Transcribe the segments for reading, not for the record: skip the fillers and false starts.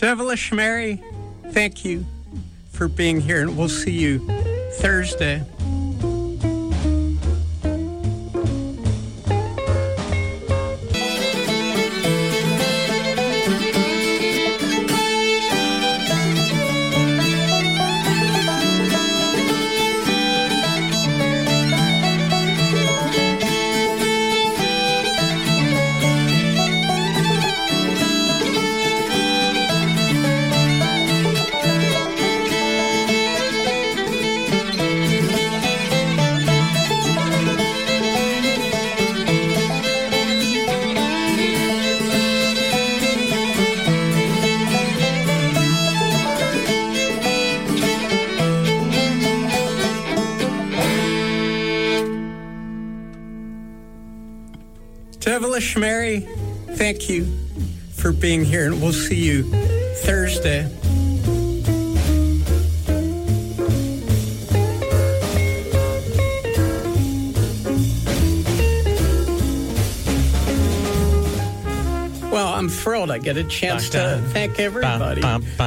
Devilish Mary, thank you for being here, and we'll see you Thursday. Devilish Mary, thank you for being here, and we'll see you Thursday. Well, I'm thrilled I get a chance to thank everybody.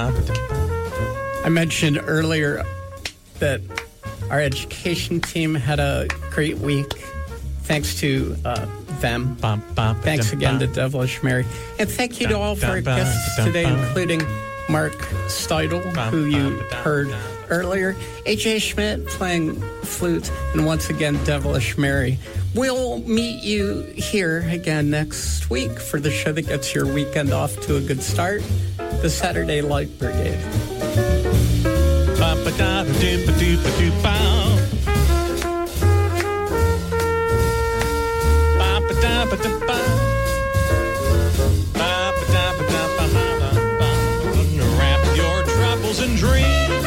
I mentioned earlier that our education team had a great week. Thanks to them. Thanks again to Devilish Mary. And thank you to all of our guests today, including Mark Steidel, who you heard earlier, AJ Schmidt playing flute, and once again, Devilish Mary. We'll meet you here again next week for the show that gets your weekend off to a good start, the Saturday Light Brigade. Wrap your troubles in dreams.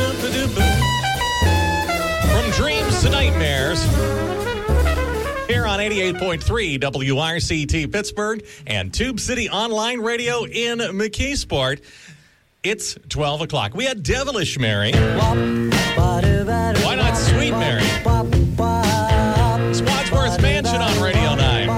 From dreams to nightmares. Here on 88.3 WRCT Pittsburgh and Tube City Online Radio in McKeesport. It's 12 o'clock. We had Devilish Mary. Why not Sweet Mary? It's Wadsworth Mansion on Radio 9.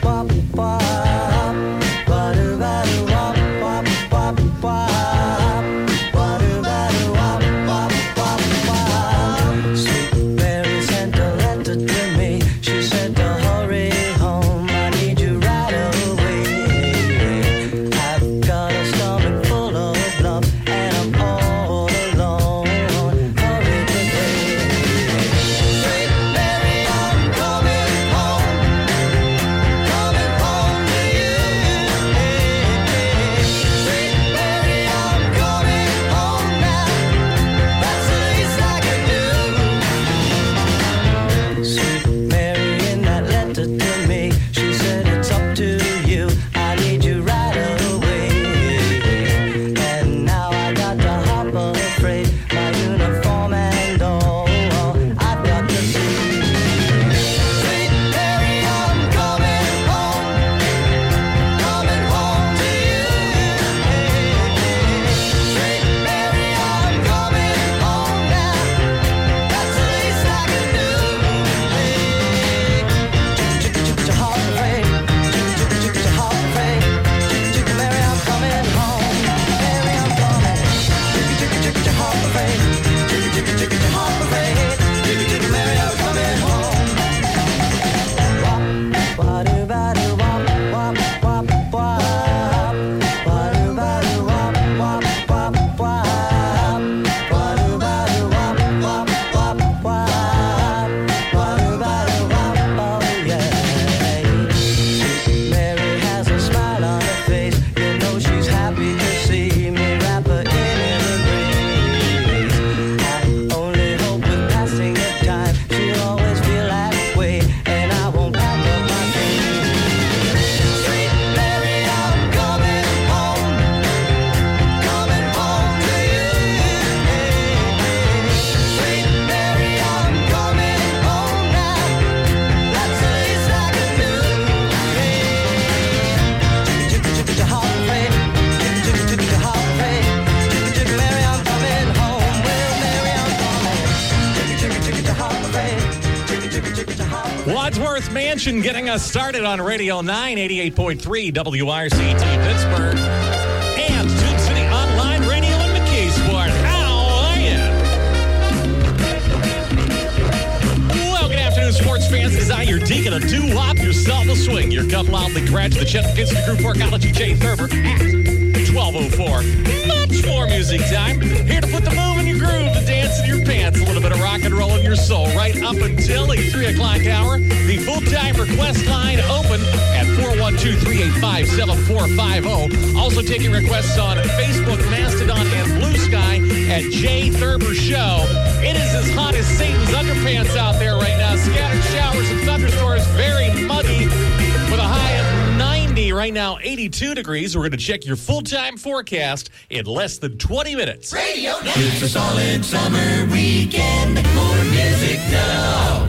Wadsworth Mansion getting us started on Radio 9, 88.3 WRCT Pittsburgh, and Tube City Online your deacon a doo-wop, your self a swing. Your cum loudly graduate, the Chet McKinsey Group Workology Jay Thurber at 12:04. Much more music time. Here to put the move in your groove, the dance in your pants, a little bit of rock and roll in your soul. Right up until the 3 o'clock hour. The full-time request line open at 412-385-7450. Also taking requests on Facebook, Mastodon, and Blue Sky at Jay Thurber Show. It is as hot as Satan's underpants out there right now. Scattered showers and thunderstorms, very muggy with a high of 90. Right now, 82 degrees. We're going to check your full-time forecast in less than 20 minutes. Radio. It's a solid summer weekend. More music now.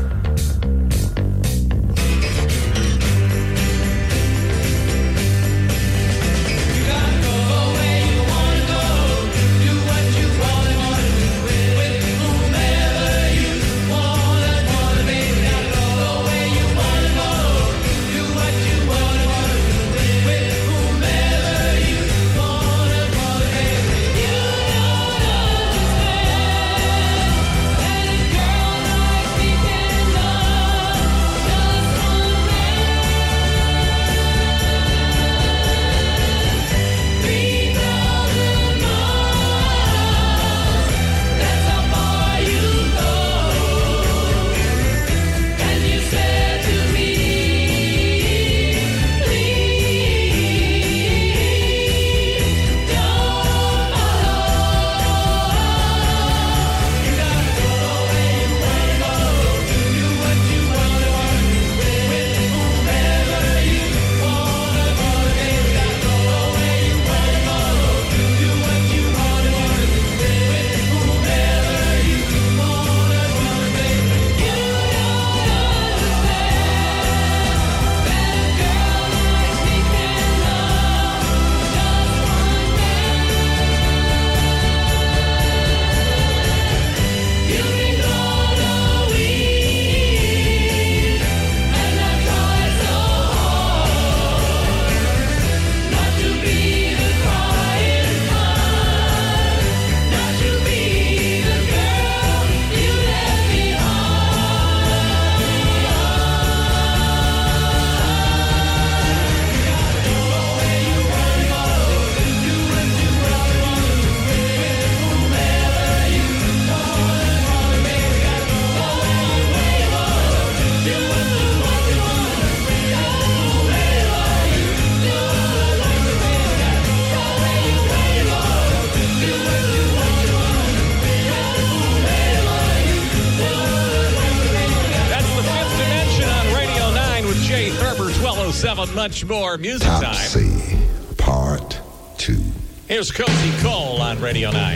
Much more music time. Topsy, Part 2. Here's Cozy Cole on Radio 9.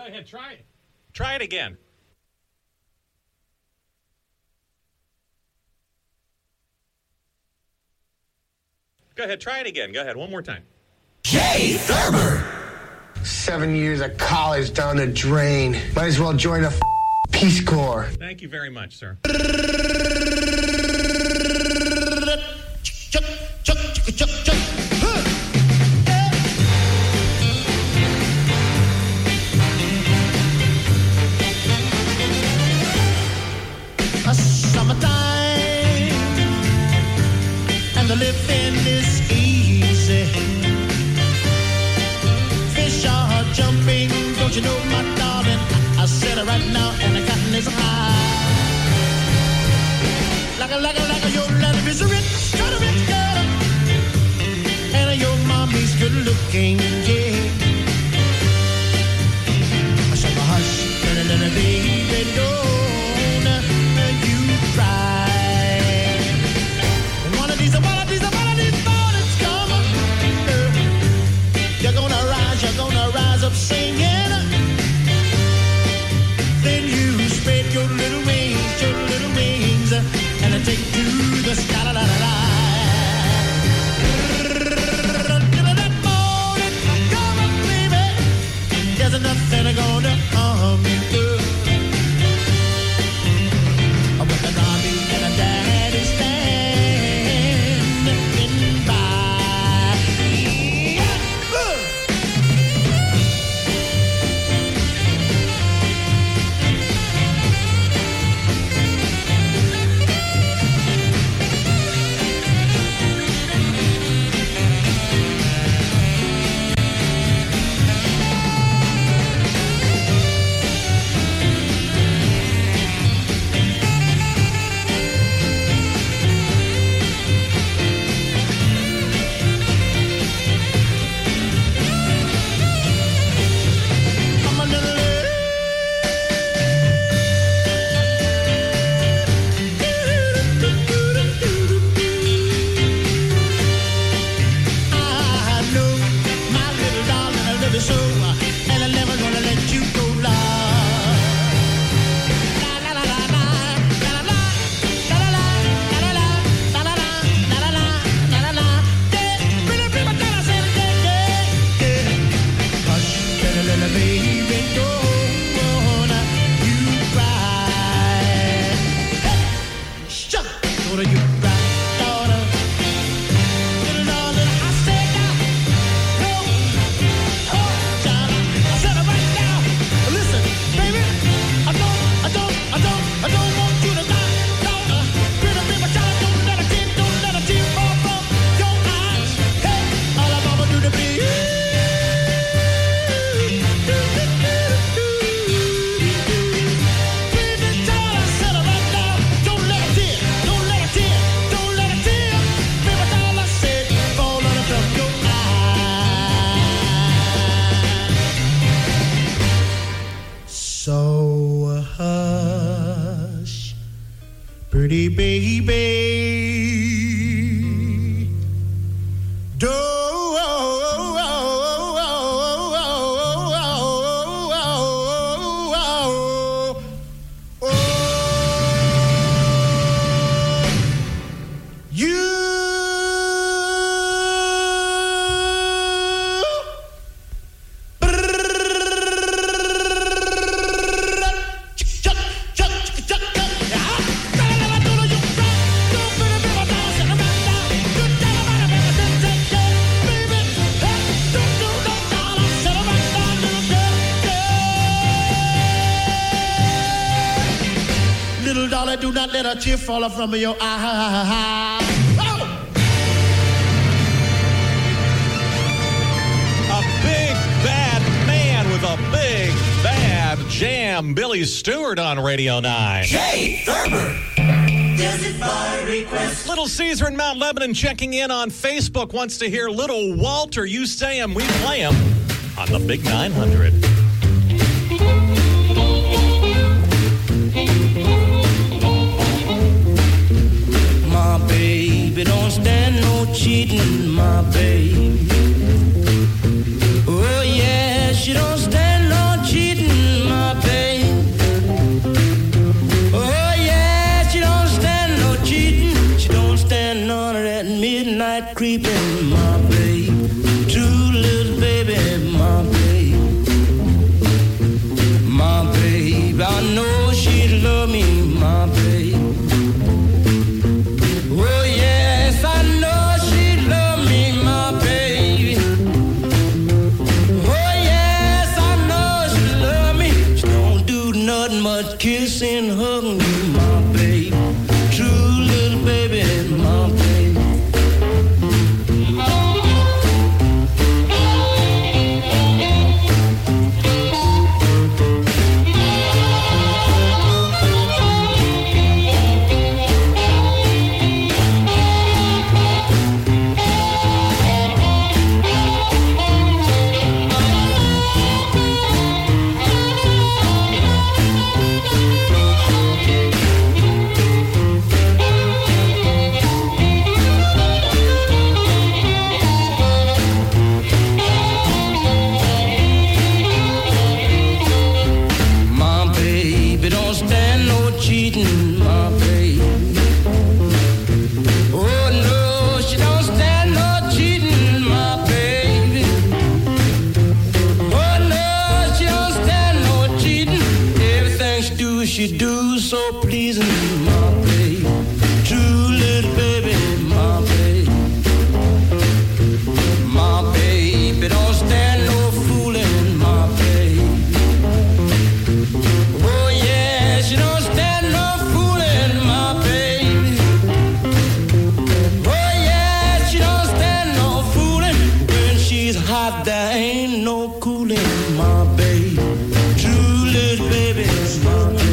Go ahead, try it. Try it again. Go ahead, try it again. Go ahead, one more time. Jay Thurber. 7 years of college down the drain. Might as well join a Peace Corps. Thank you very much, sir. Summertime and the living is easy. Fish are jumping, don't you know, my darling? I said it right now, and the cotton is high. Like a, your love is a rich girl, and your mommy's good looking, yeah. So hush, little baby, don't you cry. One of these mornings come, you're gonna rise up singing. Then you spread your little wings, and take to the sky. La, la, la, la. That morning, come on, baby. There's nothing gonna harm you. When the mommy and the daddy standing by. So hush, pretty baby, do not let a tear fall from your eye. A big bad man with a big bad jam. Billy Stewart on Radio 9. Jay Thurber. Does it by request? Little Caesar in Mount Lebanon checking in on Facebook wants to hear Little Walter. You say him, we play him on the Big 900. My baby don't stand no cheating, my baby. Oh yeah, she don't stand no cheating. much kissing, hugging you, my baby. True little baby, my baby. She do so pleasing, my baby. True little baby, my baby. My baby don't stand no fooling, my baby. Oh yeah, she don't stand no fooling, my baby. Oh yeah, she don't stand no fooling. When she's hot, there ain't no cooling, my baby. True little baby, my baby.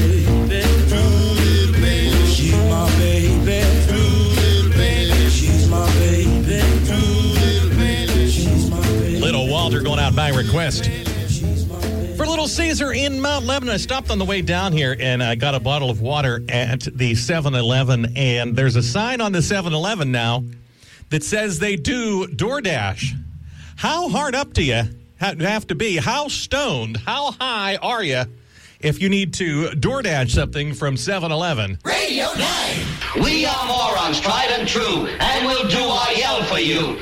Going out by request for Little Caesar in Mount Lebanon. I stopped on the way down here and I got a bottle of water at the 7-Eleven, and there's a sign on the 7-Eleven now that says they do DoorDash. How hard up do you have to be? How stoned? How high are you if you need to DoorDash something from 7-Eleven? Radio 9. We are morons, tried and true, and we'll do our yell for you.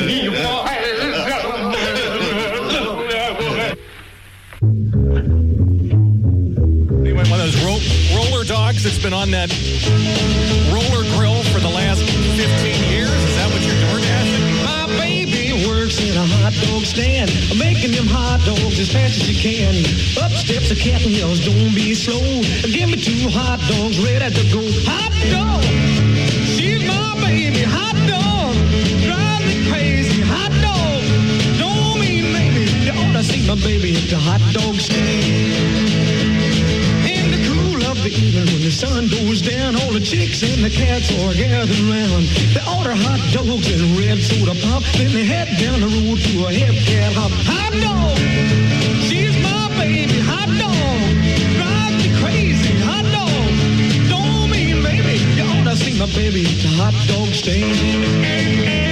Anyway, one of those roller dogs that's been on that roller grill for the last 15 years? Is that what you're DoorDashing? My baby works in a hot dog stand, making them hot dogs as fast as you can. Up steps a cat and yells, don't be slow. Give me 2 hot dogs ready to go. Hot dog, she's my baby. Hot dog, drives me crazy. Hot dog, don't mean maybe. You ought to see my baby at the hot dog stand. In the cool of the evening when the sun goes down, all the chicks and the cats are gathered around. They order hot dogs and red soda pop, then they head down the road to a Hepcat hop. Hot dog, she's my baby. Hot dog, drives me crazy. Hot dog, don't mean maybe. You ought to see my baby at the hot dog stand.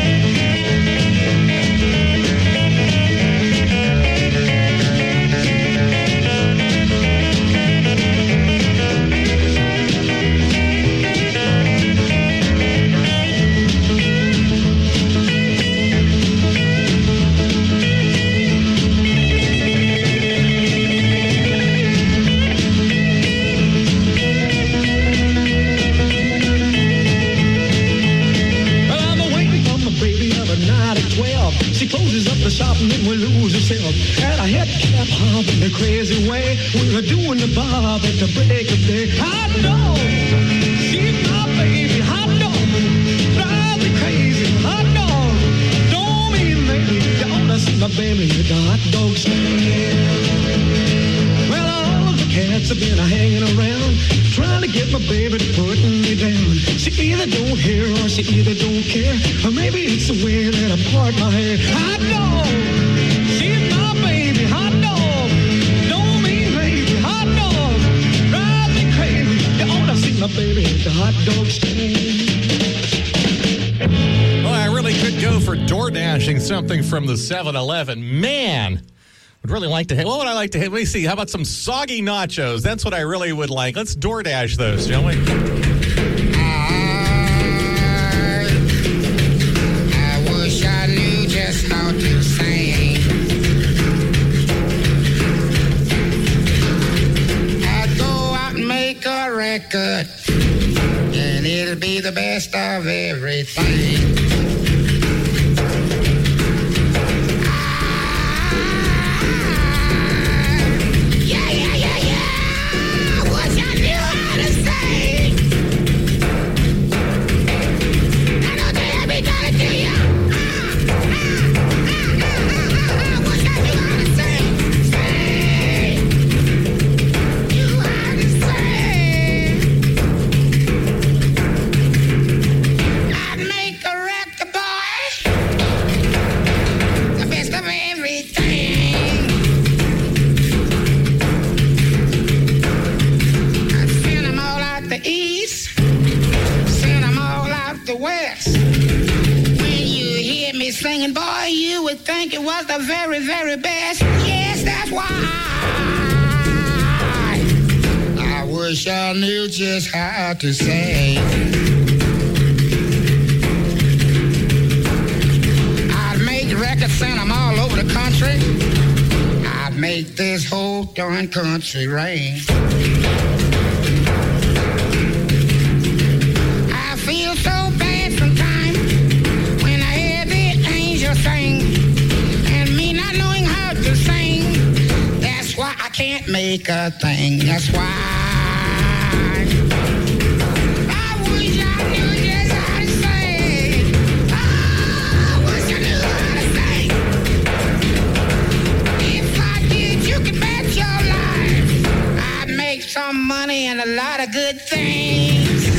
She closes up the shop and then we lose herself at a Hepcat hop in a crazy way. We were doing the bob at the break of day. Hot dog, she's my baby. Hot dog, drives me crazy. Hot dog, don't mean maybe. You ought to see my baby at the hot dog stand. Well, all of the cats have been hanging around, trying to get my baby to put me down. She either don't hear or she either don't care, or maybe it's the way that I part my hair. Hot dog, she's my baby. Hot dog, don't mean maybe. Hot dog, drives me crazy. You ought to see my baby at the hot dog stand. Well, I really could go for DoorDashing something from the 7-Eleven. Man, would really like to. What would I like to have? Let me see. How about some soggy nachos? That's what I really would like. Let's DoorDash those, shall we? I wish I knew just how to sing. I'd go out and make a record, and it'll be the best of everything. think it was the very, very best. Yes, that's why I wish I knew just how to sing. I'd make records, send them all over the country. I'd make this whole darn country rain. I feel so bad sometimes when I hear the angels sing, and me not knowing how to sing. That's why I can't make a thing. That's why I wish I knew just how to sing. I wish I knew how to sing. If I did, you can bet your life I'd make some money and a lot of good things.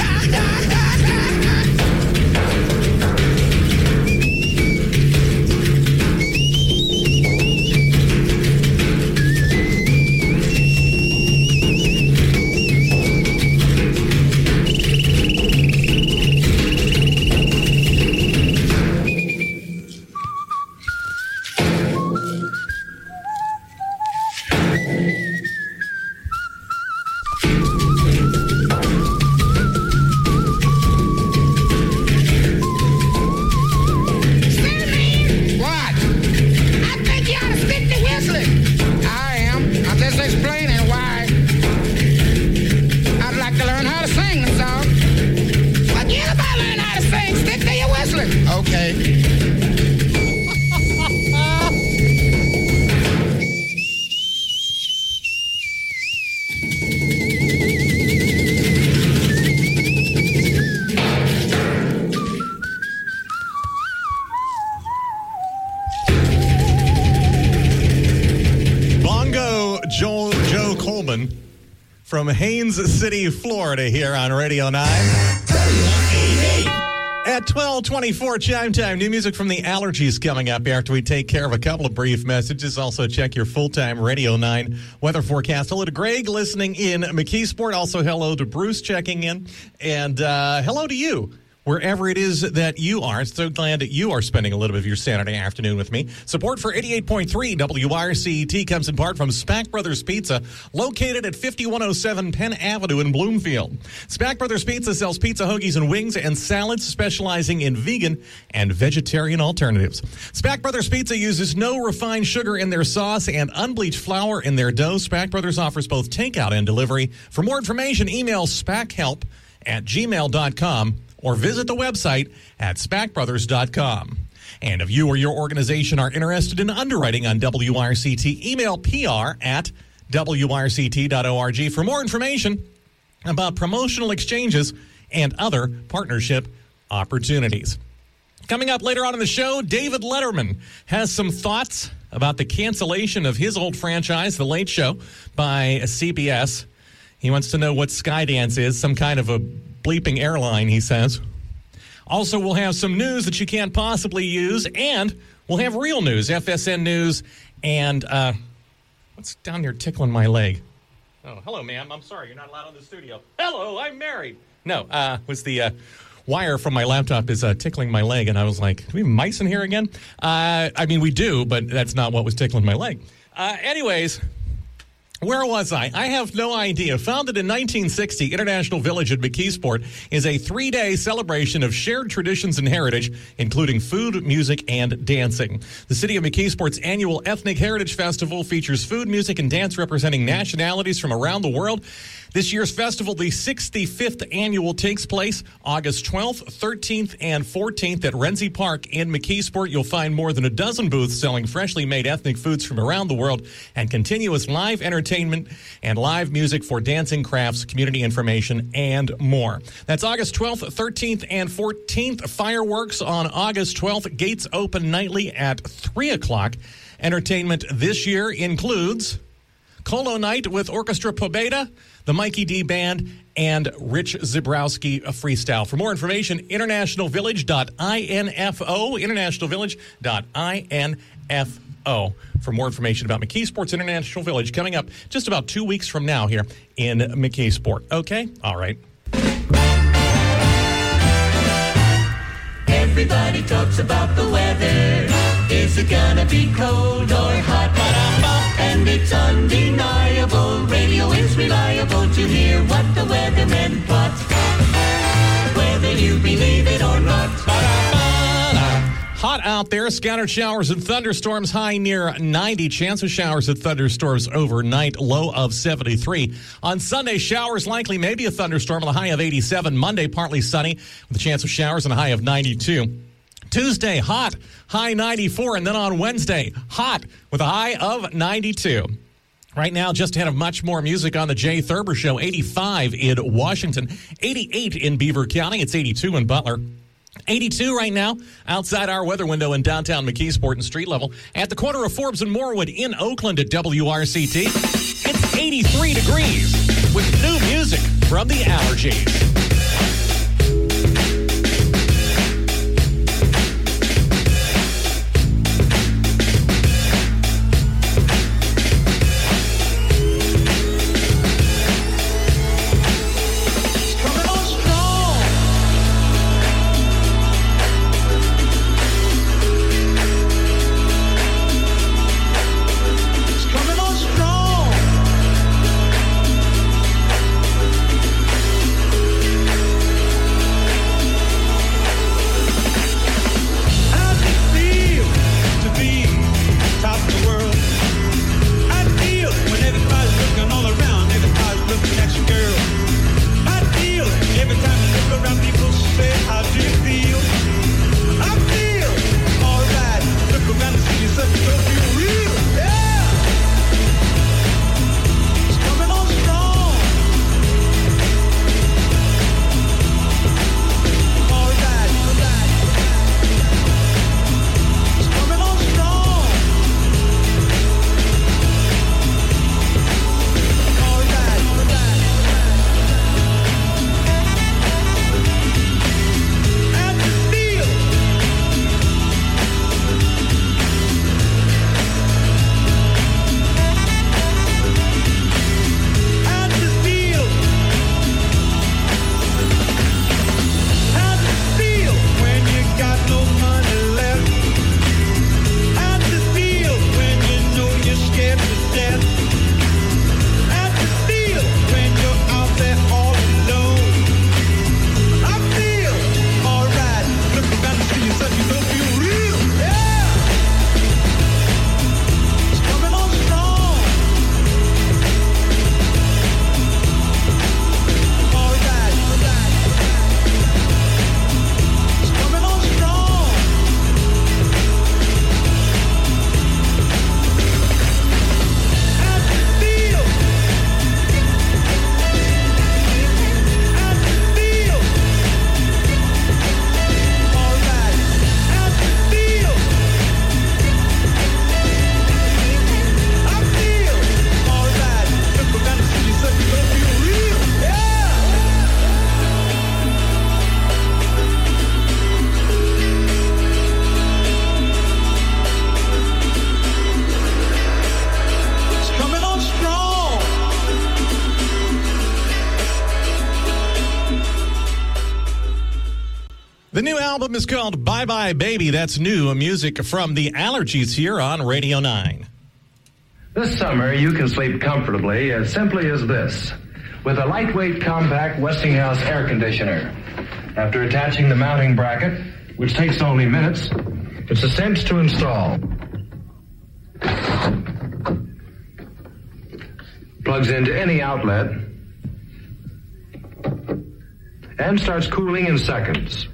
From Haines City, Florida, here on Radio 9. At 12:24 chime time, new music from the Allergies coming up after we take care of a couple of brief messages. Also, check your full-time Radio 9 weather forecast. Hello to Greg listening in McKeesport. Also, hello to Bruce checking in. And hello to you, wherever it is that you are. So glad that you are spending a little bit of your Saturday afternoon with me. Support for 88.3 WRCT comes in part from Spack Brothers Pizza, located at 5107 Penn Avenue in Bloomfield. Spack Brothers Pizza sells pizza, hoagies, and wings and salads, specializing in vegan and vegetarian alternatives. Spack Brothers Pizza uses no refined sugar in their sauce and unbleached flour in their dough. Spack Brothers offers both takeout and delivery. For more information, email spackhelp@gmail.com or visit the website at spackbrothers.com. And if you or your organization are interested in underwriting on WRCT, email pr@wrct.org for more information about promotional exchanges and other partnership opportunities. Coming up later on in the show, David Letterman has some thoughts about the cancellation of his old franchise, The Late Show, by CBS. He wants to know what Skydance is, some kind of a bleeping airline, he says. Also, we'll have some news that you can't possibly use, and we'll have real news, FSN News, and what's down there tickling my leg? Oh, hello, ma'am. I'm sorry, you're not allowed in the studio. Hello, I'm married. No, was the wire from my laptop is tickling my leg, and I was like, do we have mice in here again? I mean, we do, but that's not what was tickling my leg. Anyways, where was I? I have no idea. Founded in 1960, International Village at McKeesport is a 3-day celebration of shared traditions and heritage, including food, music, and dancing. The City of McKeesport's annual Ethnic Heritage Festival features food, music, and dance representing nationalities from around the world. This year's festival, the 65th annual, takes place August 12th, 13th, and 14th at Renzi Park in McKeesport. You'll find more than a dozen booths selling freshly made ethnic foods from around the world and continuous live entertainment and live music for dancing, crafts, community information, and more. That's August 12th, 13th, and 14th. Fireworks on August 12th. Gates open nightly at 3 o'clock. Entertainment this year includes Colo Night with Orchestra Pobeda, the Mikey D Band, and Rich Zebrowski Freestyle. For more information, internationalvillage.info, internationalvillage.info. For more information about McKeesport's International Village, coming up just about 2 weeks from now here in McKeesport. Okay? All right. Everybody talks about the weather. It's Is it gonna be cold or hot? And it's undeniable, radio is reliable to hear what the weathermen plot. Whether you believe it or not. Hot out there, scattered showers and thunderstorms, high near 90. Chance of showers and thunderstorms overnight, low of 73. On Sunday, showers likely, maybe a thunderstorm, with a high of 87. Monday, partly sunny with a chance of showers and a high of 92. Tuesday, hot, high 94. And then on Wednesday, hot with a high of 92. Right now, just ahead of much more music on the Jay Thurber Show, 85 in Washington, 88 in Beaver County. It's 82 in Butler. 82 right now outside our weather window in downtown McKeesport and street level. At the corner of Forbes and Morewood in Oakland at WRCT, it's 83 degrees with new music from the Allergies. The new album is called Bye Bye Baby. That's new music from the Allergies here on Radio 9. This summer, you can sleep comfortably as simply as this, with a lightweight, compact Westinghouse air conditioner. After attaching the mounting bracket, which takes only minutes, it's a cinch to install. Plugs into any outlet and starts cooling in seconds.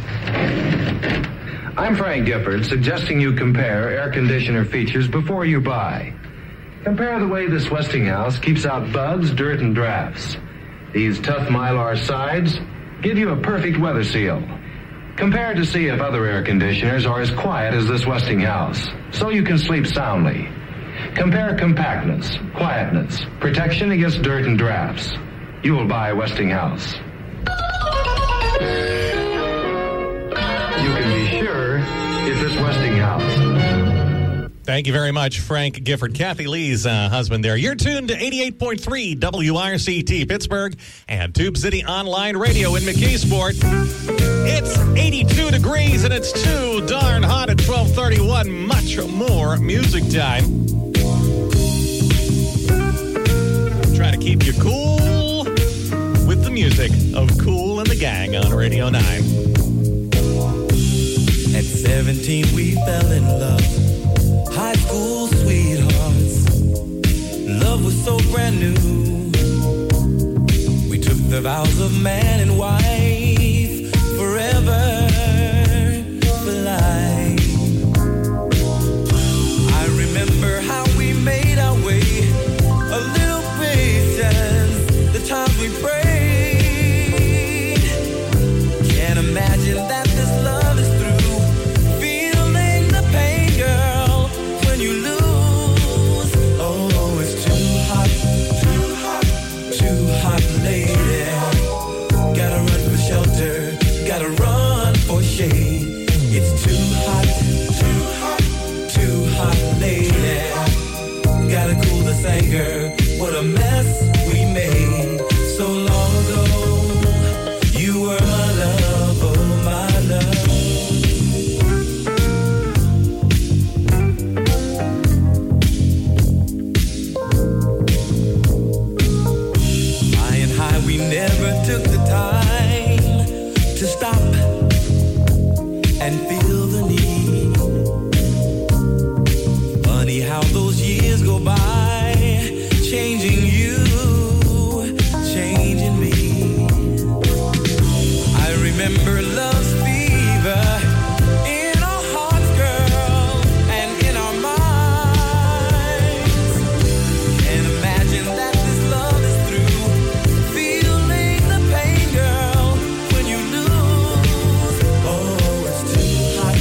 I'm Frank Gifford, suggesting you compare air conditioner features before you buy. Compare the way this Westinghouse keeps out bugs, dirt, and drafts. These tough Mylar sides give you a perfect weather seal. Compare to see if other air conditioners are as quiet as this Westinghouse, so you can sleep soundly. Compare compactness, quietness, protection against dirt and drafts. You will buy Westinghouse. You can be sure it's this Westinghouse. Thank you very much, Frank Gifford, Kathy Lee's husband there. You're tuned to 88.3 WRCT Pittsburgh and Tube City Online Radio in McKeesport. It's 82 degrees and it's too darn hot at 12:31. Much more music time. Try to keep you cool with the music of Kool and the Gang on Radio 9. At 17 we fell in love. High school sweethearts. Love was so brand new. We took the vows of man and wife forever for life. I remember how we made our way. A little patience, the times we prayed. Can't imagine that this love is through. Feeling the pain, girl, when you lose. Oh, it's too hot, lady. Gotta run for shelter, gotta run for shade. It's too hot, lady. Gotta cool this anger. What a mess we made so long ago. You were my love, oh my love. High and high, we never took the time to stop and feel the need. Funny how those years go by, changing you, changing me. I remember love's fever in our hearts, girl, and in our minds. Can't imagine that this love is through. Feeling the pain, girl, when you lose. Oh, it's too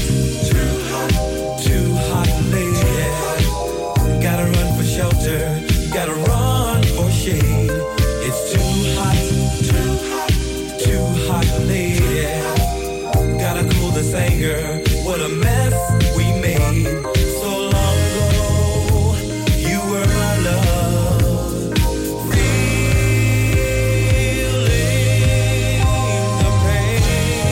hot, lady. Gotta run for shelter, gotta run for shade. It's too hot, lady. Gotta cool this anger. What a mess we made so long ago. You were my love. Feeling the pain.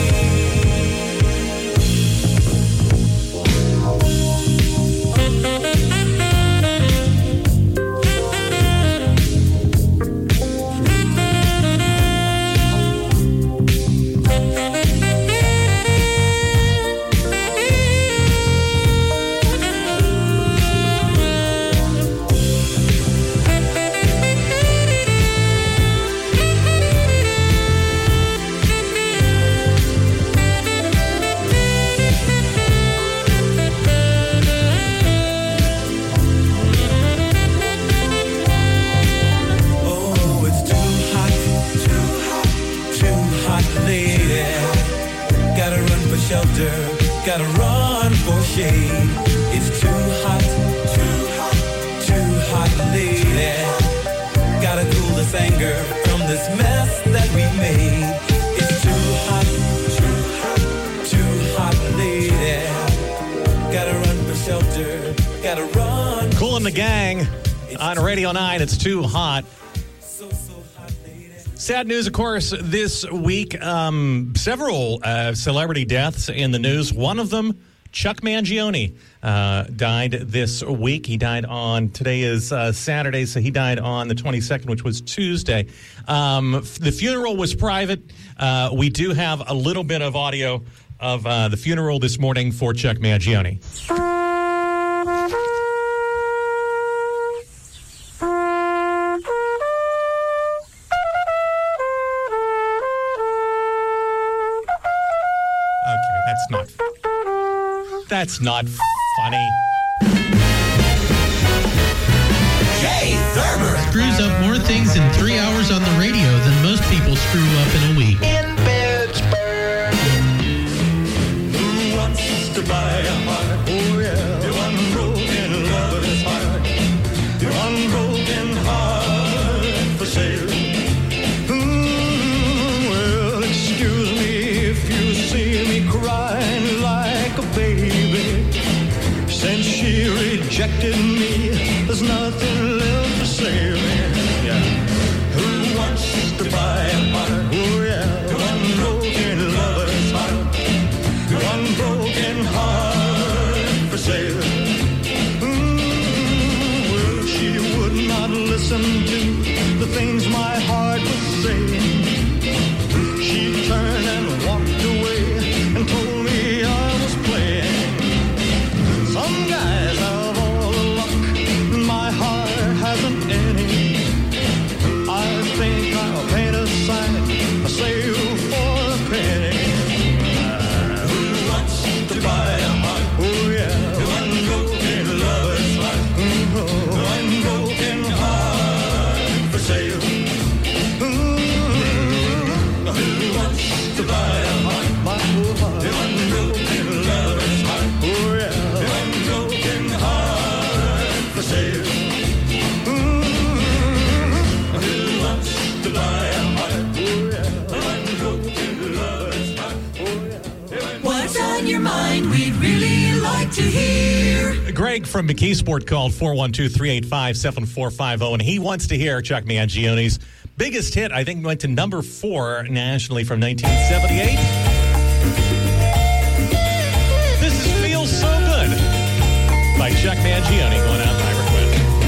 Oh, it's too hot, lady. Gotta run for shelter, gotta run for shade. It's too hot, lady. Gotta cool this anger from this mess that we made. It's too hot, lady. Gotta run for shelter, gotta run. Kool and the Gang on Radio 9. It's too hot. So hot, lady. Sad news, of course, this week. Several celebrity deaths in the news. One of them, Chuck Mangione, died this week. He died today is Saturday, so he died on the 22nd, which was Tuesday. The funeral was private. We do have a little bit of audio of the funeral this morning for Chuck Mangione. Okay, that's not funny. Jay Thurber screws up more things in 3 hours on the radio than most people screw up in a week. in Pittsburgh. Who wants to buy a heart? Oh yeah, the one broken love is heart. The one broken heart for sale. Well, excuse me if you see me crying like a baby. Since she to the things my heart was saying. She turned and walked away and told me I was playing. Some guys have all the luck, my heart hasn't any. I think I'll paint a sign, a sale for a penny. Who wants to buy a heart? Oh yeah, one broken lover's heart. One broken heart for sale. Who wants to buy a heart? My poor heart. One broken lover's heart. Oh yeah, one broken heart for sale. Who wants to buy a heart? Oh yeah, one broken lover's heart. Oh yeah. What's on your mind? We'd really like to hear. Greg from McKeesport called 412-385-7450, and he wants to hear Chuck Mangione's biggest hit. I think went to number 4 nationally from 1978. This is Feels So Good by Chuck Mangione, going out by request.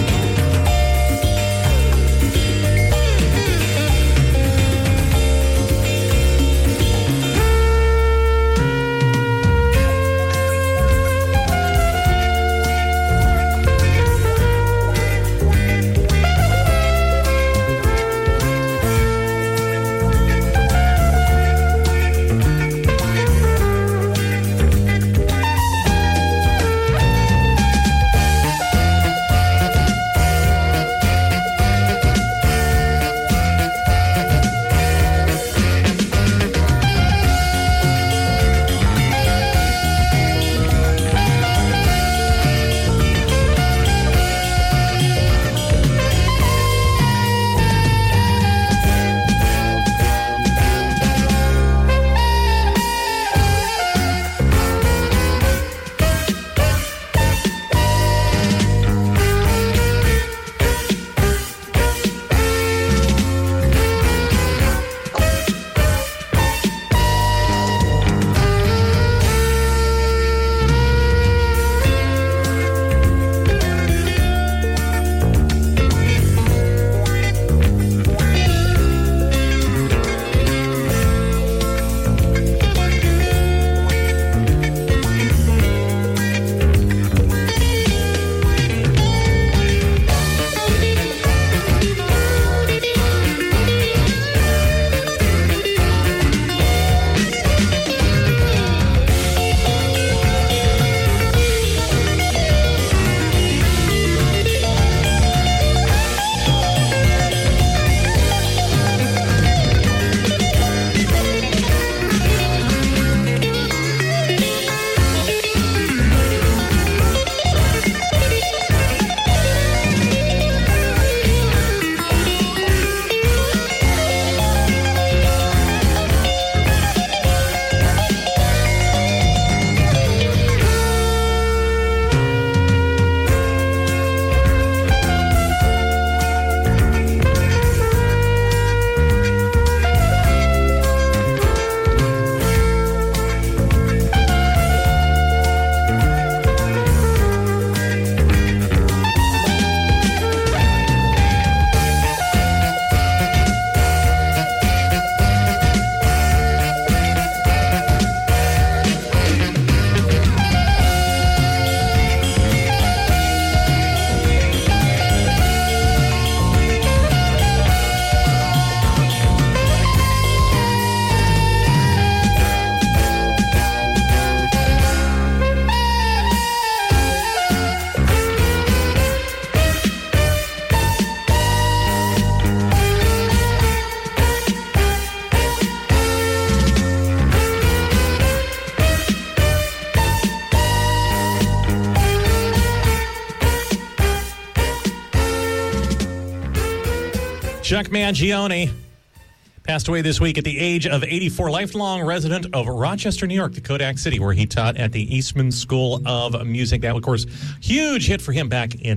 Chuck Mangione passed away this week at the age of 84, lifelong resident of Rochester, New York, the Kodak City, where he taught at the Eastman School of Music. That, of course, huge hit for him back in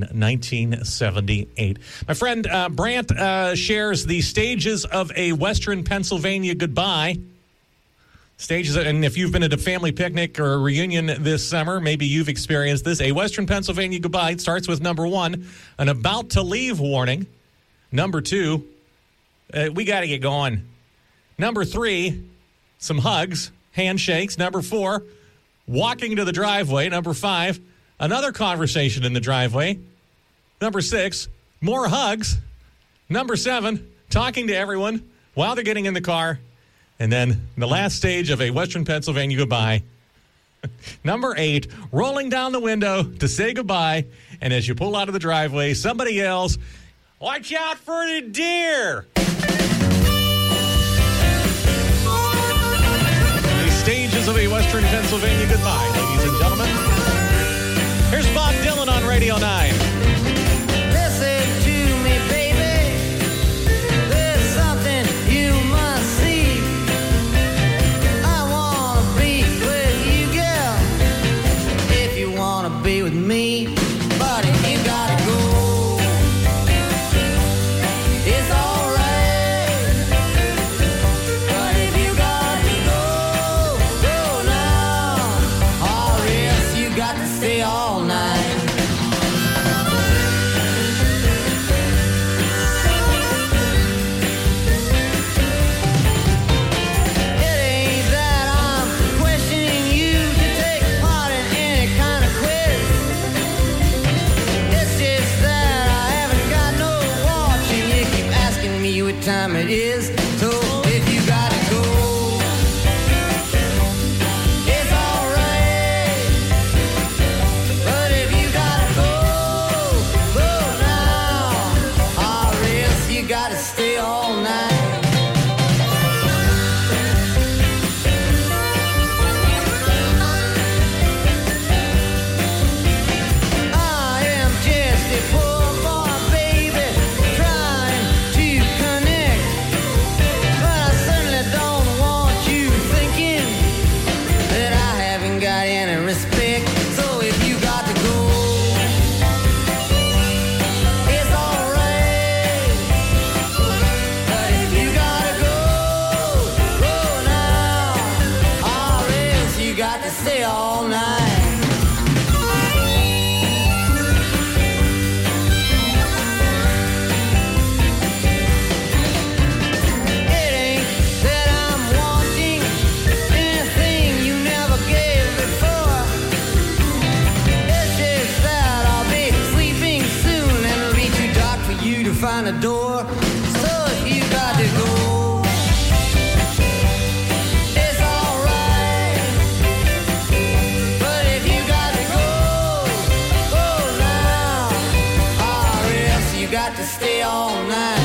1978. My friend Brant shares the stages of a Western Pennsylvania goodbye. Stages, and if you've been at a family picnic or a reunion this summer, maybe you've experienced this. A Western Pennsylvania goodbye starts with number 1, an about to leave warning. Number 2, we got to get going. Number 3, some hugs, handshakes. Number 4, walking to the driveway. Number 5, another conversation in the driveway. Number 6, more hugs. Number 7, talking to everyone while they're getting in the car. And then the last stage of a Western Pennsylvania goodbye. Number 8, rolling down the window to say goodbye. And as you pull out of the driveway, somebody yells, "Watch out for the deer!" The stages of a Western Pennsylvania goodbye, ladies and gentlemen. Here's Bob Dylan on Radio 9. Listen to me, baby. There's something you must see. I want to be with you, girl, if you want to be with me. But if you gotta go, it's alright. But if you gotta go now, or else you got to stay all night. It ain't that I'm questioning you to take part in any kind of quiz. It's just that I haven't got no watch and you keep asking me what time it is. So if you gotta go, it's alright. But if you gotta go now, or else you gotta stay all night. I am just a poor boy, baby, trying to connect. But I certainly don't want you thinking that I haven't got any respect. So if you got to go, it's alright. But if you gotta go now, or else you got to stay all night. It ain't that I'm wanting anything you never gave before. It's just that I'll be sleeping soon and it'll be too dark for you to find a door. So if you got to go, it's alright. But if you got to go now, or else you got to stay all night.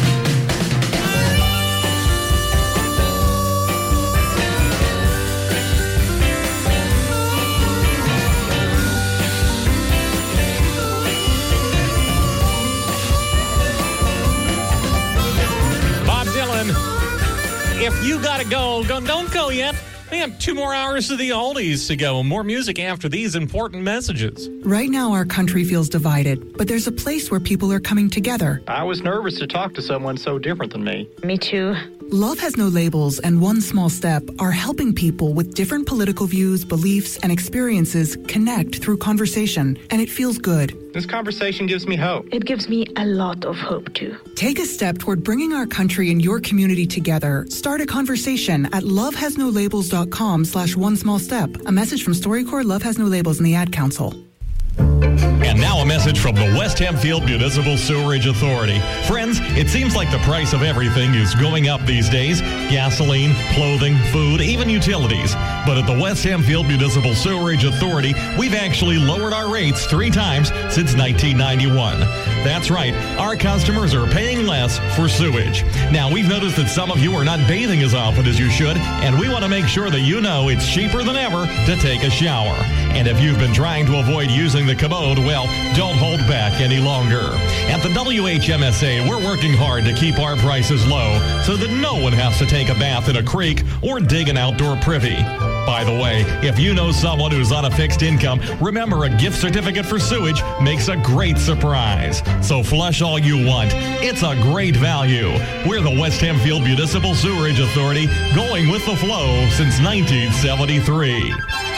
Bob Dylan, if you gotta go, don't go yet. We have 2 more hours of the oldies to go. More music after these important messages. Right now, our country feels divided, but there's a place where people are coming together. I was nervous to talk to someone so different than me. Me too. Love Has No Labels and One Small Step are helping people with different political views, beliefs, and experiences connect through conversation, and it feels good. This conversation gives me hope. It gives me a lot of hope, too. Take a step toward bringing our country and your community together. Start a conversation at lovehasnolabels.com/one small step. A message from StoryCorps, Love Has No Labels, and the Ad Council. And now a message from the West Hempfield Municipal Sewerage Authority. Friends, it seems like the price of everything is going up these days. Gasoline, clothing, food, even utilities. But at the West Hempfield Municipal Sewerage Authority, we've actually lowered our rates 3 times since 1991. That's right, our customers are paying less for sewage. Now, we've noticed that some of you are not bathing as often as you should, and we want to make sure that you know it's cheaper than ever to take a shower. And if you've been trying to avoid using the commode, well, don't hold back any longer. At the WHMSA, we're working hard to keep our prices low so that no one has to take a bath in a creek or dig an outdoor privy. By the way, if you know someone who's on a fixed income, remember a gift certificate for sewage makes a great surprise. So flush all you want. It's a great value. We're the West Hempfield Municipal Sewerage Authority, going with the flow since 1973.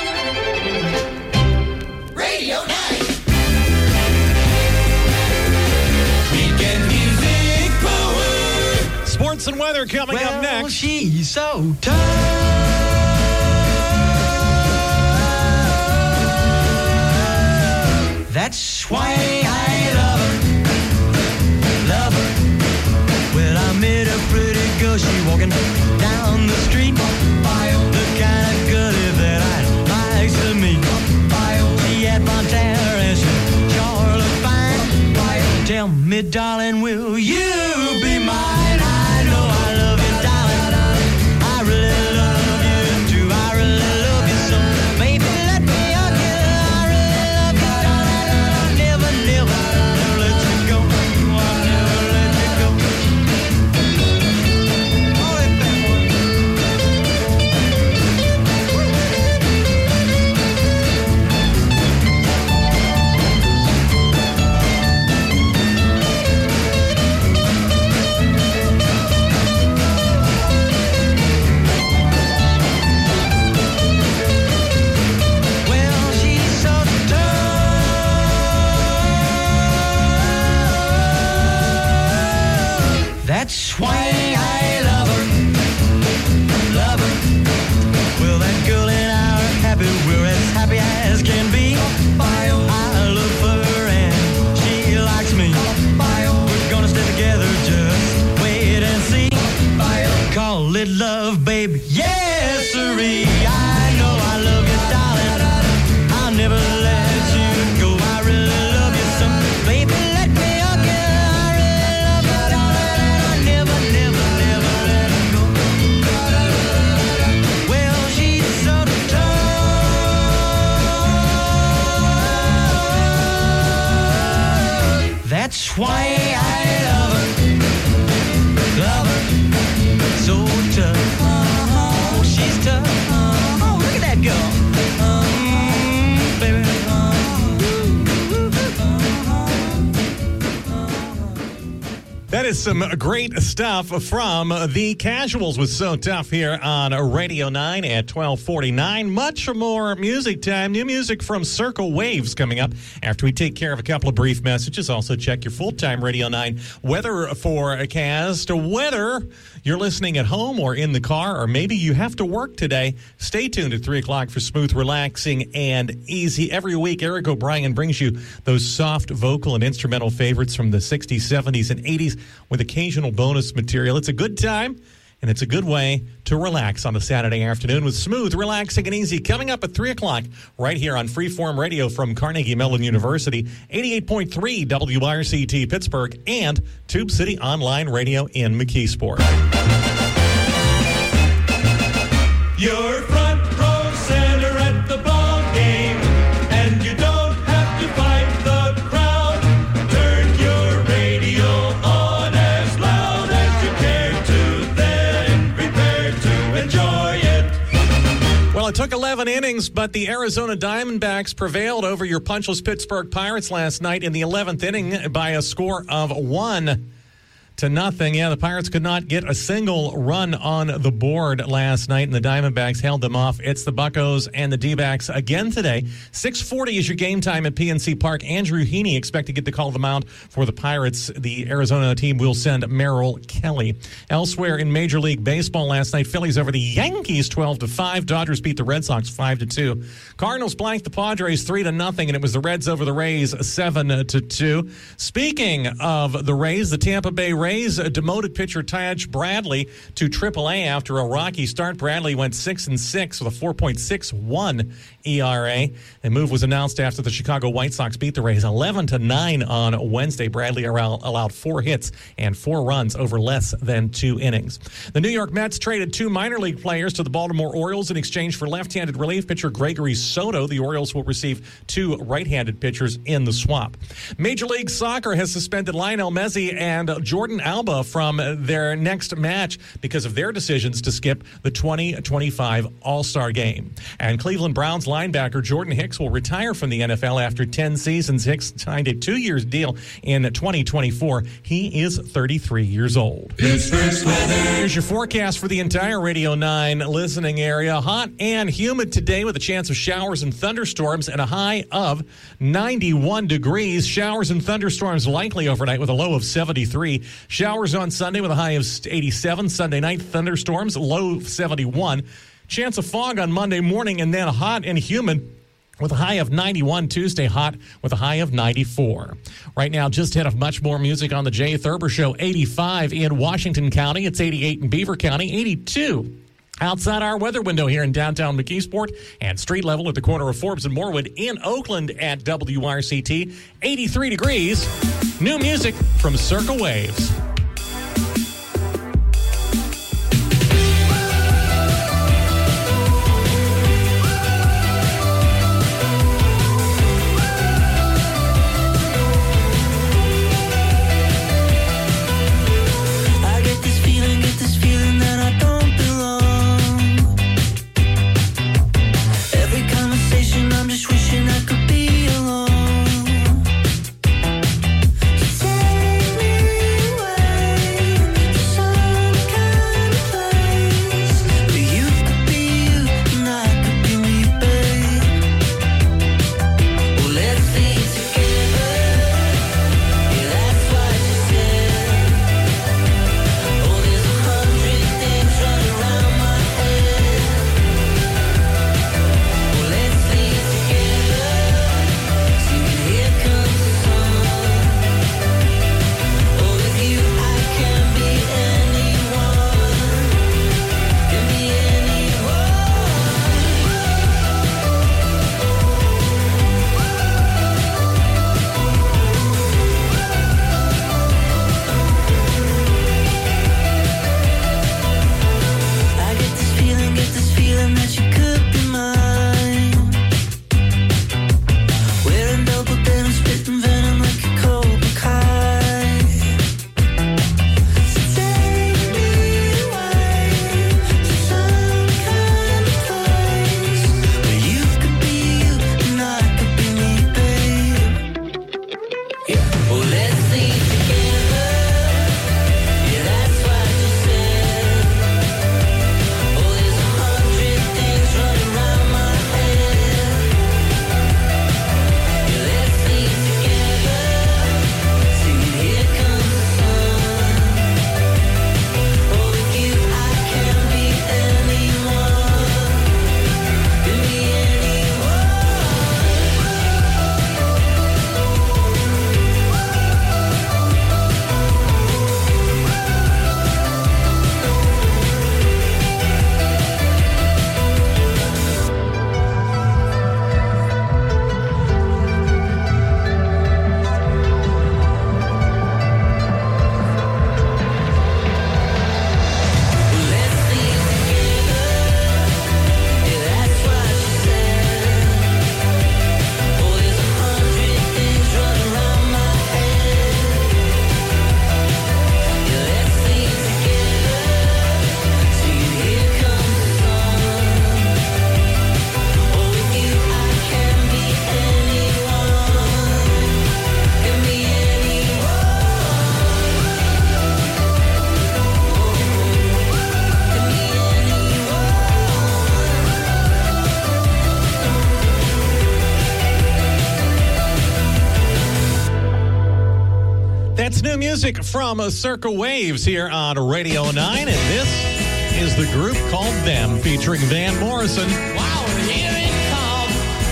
Radio 9. Weekend music sports and weather coming up next. She's so tough. That's why I love her. Well, I met a pretty girl, she walking down the street. The kind of girlie that I like to meet. She had blonde hair and she sure looked fine. Tell me, darling, will you be mine? I know I love you, darling. I really love you too. I really love you so. Baby, let me hug you. I really love you, darling. I'll never let you go. I'll never let you go. That's why I love her. Well, that girl and I are happy. We're as happy as can be. I love her and she likes me. We're gonna stay together, just wait and see. Call it love, baby. Yes, sirree. I know I love you, darling. I'll never let you go. I really love you so. Baby, let me hug you. I really love you, darling. I'll never let you go. Well, she's so tough. That's why I love her. So tough. Oh, she's tough. Oh, look at that girl. Baby. That is some great stuff from the Casuals with So Tough here on Radio 9 at 12:49. Much more music time. New music from Circle Waves coming up after we take care of a couple of brief messages. Also check your full-time Radio 9 weather forecast. Whether you're listening at home or in the car, or maybe you have to work today, stay tuned at 3 o'clock for smooth, relaxing, and easy. Every week, Eric O'Brien brings you those soft vocal and instrumental favorites from the 60s, 70s, and 80s with occasional bonus material. It's a good time, and it's a good way to relax on a Saturday afternoon with smooth, relaxing, and easy. Coming up at 3 o'clock right here on Freeform Radio from Carnegie Mellon University, 88.3 WRCT Pittsburgh, and Tube City Online Radio in McKeesport. Your front row center at the ball game, and you don't have to fight the crowd. Turn your radio on as loud as you care to, then prepare to enjoy it. Well, it took 11 innings, but the Arizona Diamondbacks prevailed over your punchless Pittsburgh Pirates last night in the 11th inning by a score of 1-0. Yeah, the Pirates could not get a single run on the board last night, and the Diamondbacks held them off. It's the Buccos and the D-backs again today. 6:40 is your game time at PNC Park. Andrew Heaney expect to get the call of the mound for the Pirates. The Arizona team will send Merrill Kelly. Elsewhere in Major League Baseball last night, Phillies over the Yankees 12-5. Dodgers beat the Red Sox 5-2. Cardinals blanked the Padres 3-0, and it was the Reds over the Rays 7-2. Speaking of the Rays, the Tampa Bay Rays demoted pitcher Taj Bradley to AAA after a rocky start. Bradley went 6-6 with a 4.61 ERA. The move was announced after the Chicago White Sox beat the Rays 11-9 on Wednesday. Bradley allowed 4 hits and 4 runs over less than 2 innings. The New York Mets traded 2 minor league players to the Baltimore Orioles in exchange for left-handed relief pitcher Gregory Soto. The Orioles will receive 2 right-handed pitchers in the swap. Major League Soccer has suspended Lionel Messi and Jordan Alba from their next match because of their decisions to skip the 2025 All-Star Game. And Cleveland Browns linebacker Jordan Hicks will retire from the NFL after 10 seasons. Hicks signed a 2-year deal in 2024. He is 33 years old. Here's your forecast for the entire Radio 9 listening area. Hot and humid today with a chance of showers and thunderstorms and a high of 91 degrees. Showers and thunderstorms likely overnight with a low of 73. Showers on Sunday with a high of 87. Sunday night, thunderstorms, low 71. Chance of fog on Monday morning, and then hot and humid with a high of 91. Tuesday, hot with a high of 94. Right now, just ahead of much more music on the Jay Thurber Show. 85 in Washington County. It's 88 in Beaver County. 82 outside our weather window here in downtown McKeesport, and street level at the corner of Forbes and Morewood in Oakland at WRCT. 83 degrees. New music from Circle Waves. It's new music from Circle Waves here on Radio 9, and this is the group called Them, featuring Van Morrison. Wow, here it comes.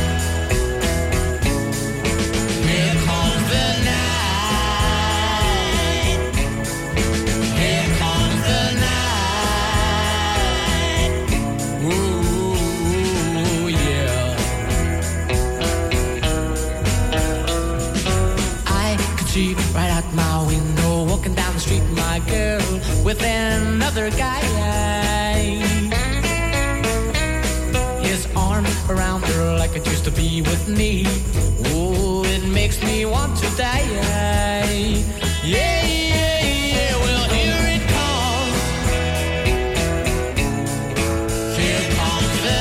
Here comes the night. Here comes the night. Ooh, yeah. I could see right out my window, walking down the street, my girl with another guy. His arm around her like it used to be with me. Oh, it makes me want to die. Yeah, yeah, yeah. Well, here it comes. Here comes the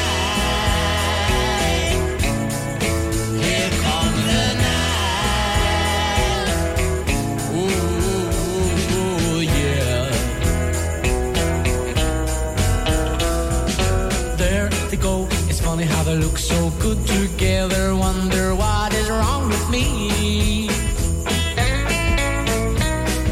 night. Here comes the night. Ooh, yeah. There they go. It's funny how they look so good together. Wonder what is wrong with me.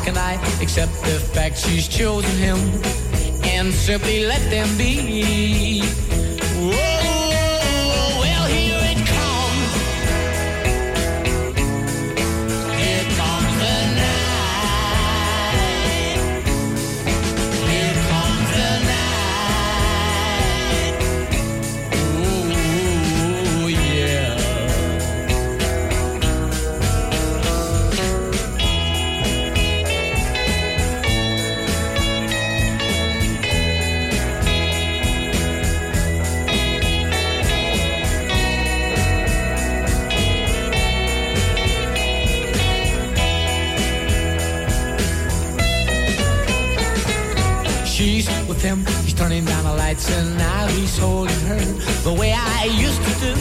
can I accept the fact she's chosen him and simply let them be? Whoa, well, here it comes. Here comes the night. Here comes the night. Ooh, yeah. She's with him, he's turning down the lights, and now he's holding her the way I used to do.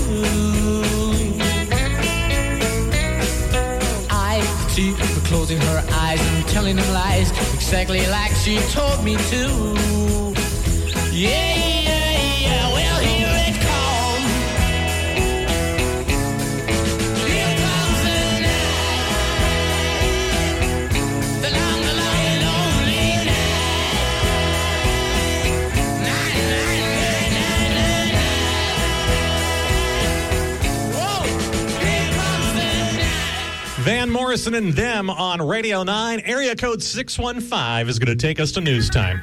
I could see her closing her eyes and telling him lies, exactly like she told me to. Yeah, yeah, yeah, well, here it comes. Here comes the night, the long, lonely Van Morrison and Them on Radio 9. Area code 615 is going to take us to news time.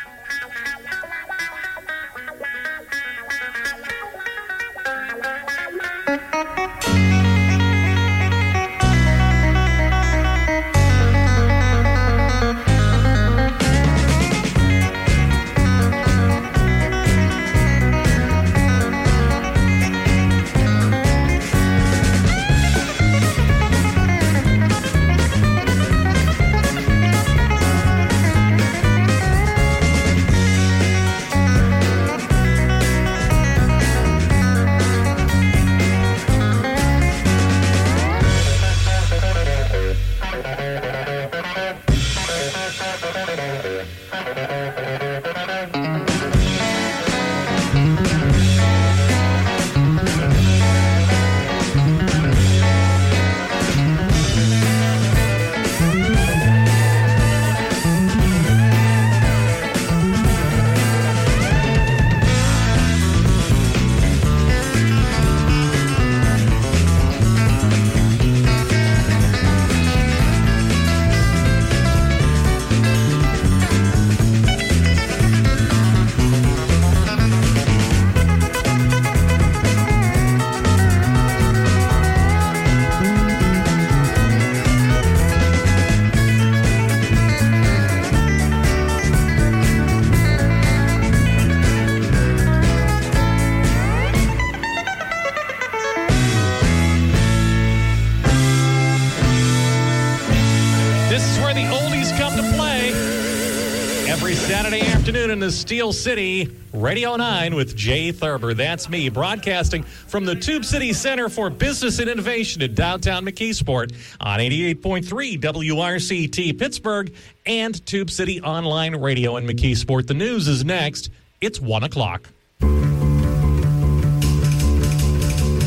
Saturday afternoon in the Steel City, Radio 9 with Jay Thurber. That's me, broadcasting from the Tube City Center for Business and Innovation in downtown McKeesport on 88.3 WRCT Pittsburgh and Tube City Online Radio in McKeesport. The news is next. It's 1 o'clock.